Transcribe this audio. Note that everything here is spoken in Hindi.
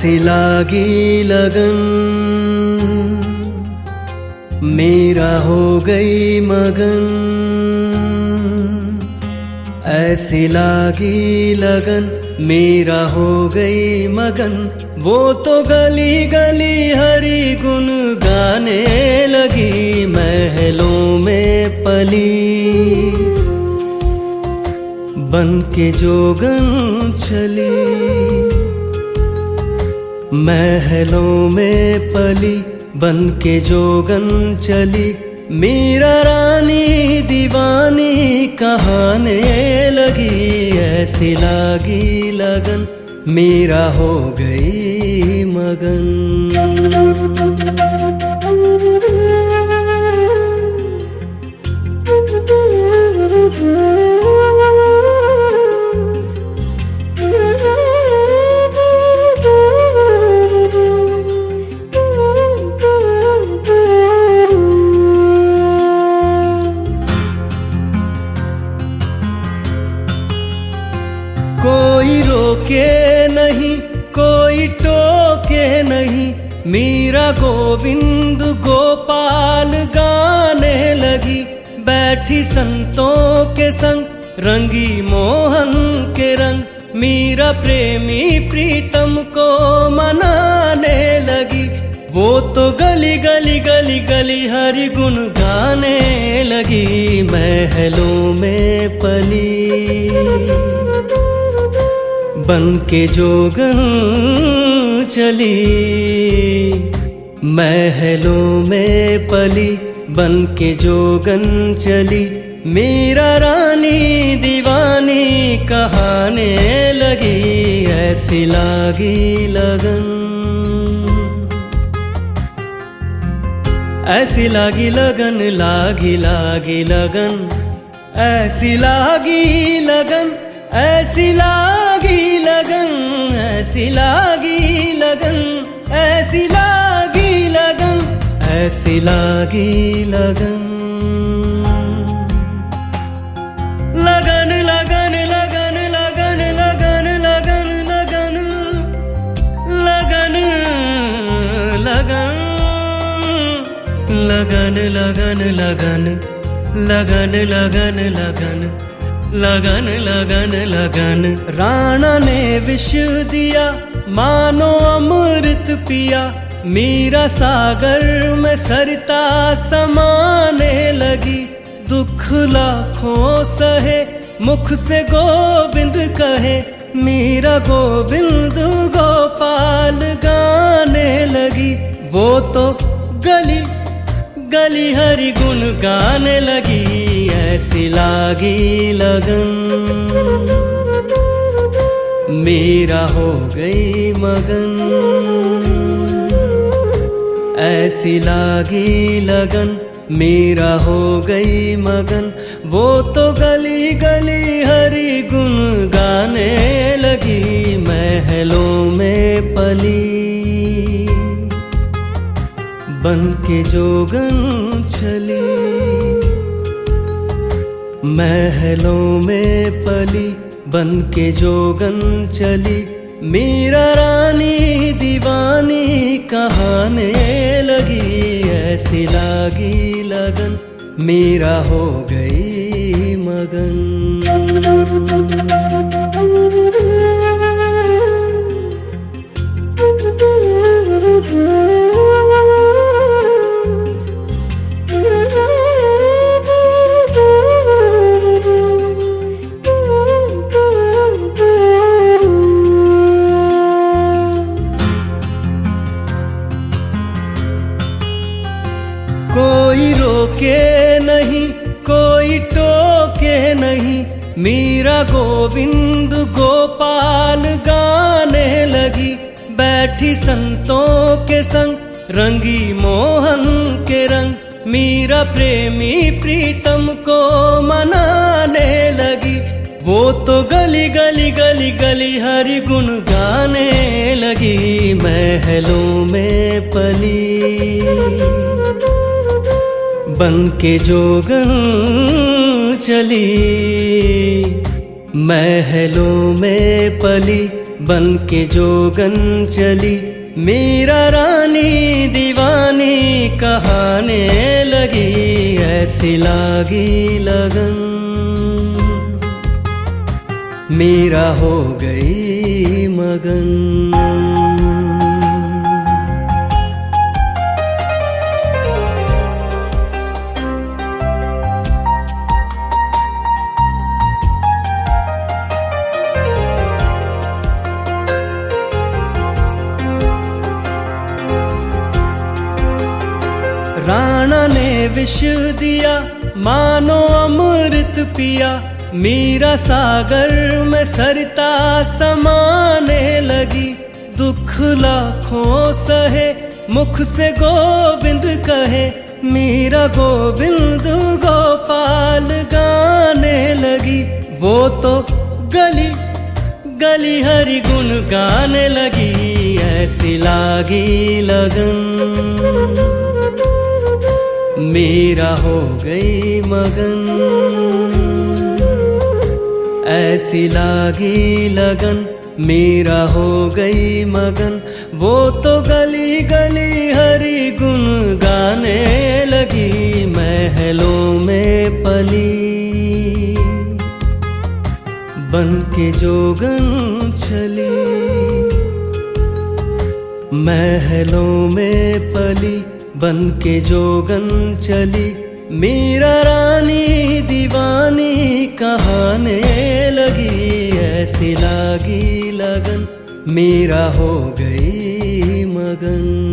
ऐसी लागी लगन मेरा हो गई मगन, ऐसी लागी लगन मेरा हो गई मगन। वो तो गली गली हरि गुन गाने लगी, महलों में पली बन के जोगन चली, महलों में पली बन के जोगन चली। मीरा रानी दीवानी कहाने लगी, ऐसी लागी लगन मीरा हो गई मगन। कोई रोके नहीं कोई टोके नहीं, मीरा गोविंद गोपाल गाने लगी। बैठी संतों के संग रंगी मोहन के रंग, मीरा प्रेमी प्रीतम को मनाने लगी। वो तो गली गली गली गली हरि गुण गाने लगी, महलों में पली बन के जोगन चली, महलों में पली बन के जोगन चली। मीरा रानी दीवानी कहाने लगी, ऐसी लागी लगन, ऐसी लागी लगन, लागी लागी लगन, ऐसी लागी लगन, ऐसी लागी लगन, ऐसी लागी लगन, ऐसी लागी लगन, ऐसी लागी लगन। लगन लगन लगन लगन लगन लगन लगन लगन लगन लगन लगन लगन लगन लगन लगन लगन लगन लगन। राणा ने विष दिया मानो अमृत पिया, मीरा सागर में सरिता समाने लगी। दुख लाखों सहे मुख से गोविंद कहे, मीरा गोविंद गोपाल गाने लगी। वो तो गली गली हरि गुण गाने लगी, ऐसी लागी लगन मीरा हो गई मगन, ऐसी लागी लगन मीरा हो गई मगन। वो तो गली गली हरि गुण गाने लगी, महलों में पली बन के जोगन चली, महलों में पली बन के जोगन चली। मीरा रानी दीवानी कहाने लगी, ऐसी लागी लगन मीरा हो गई मगन। कोई रोके नहीं कोई टोके नहीं, मीरा गोविंद गोपाल गाने लगी। बैठी संतों के संग रंगी मोहन के रंग, मीरा प्रेमी प्रीतम को मनाने लगी। वो तो गली गली गली गली हरि गुण गाने लगी, महलों में पली बन के जोगन चली, महलों में पली बन के जोगन चली मीरा रानी दीवानी कहाने लगी ऐसी लागी लगन मीरा हो गई मगन। राणा ने विष दिया मानो अमृत पिया मीरा सागर में सरिता समाने लगी दुख लाखों सहे मुख से गोविंद कहे मीरा गोविंद गोपाल गाने लगी वो तो गली गली हरि गुण गाने लगी ऐसी लागी लगन मीरा हो गई मगन ऐसी लागी लगन मीरा हो गई मगन वो तो गली गली हरि गुण गाने लगी महलों में पली बन के जोगन चली महलों में पली बन के जोगन चली मीरा रानी दीवानी कहाने लगी ऐसी लागी लगन मीरा हो गई मगन।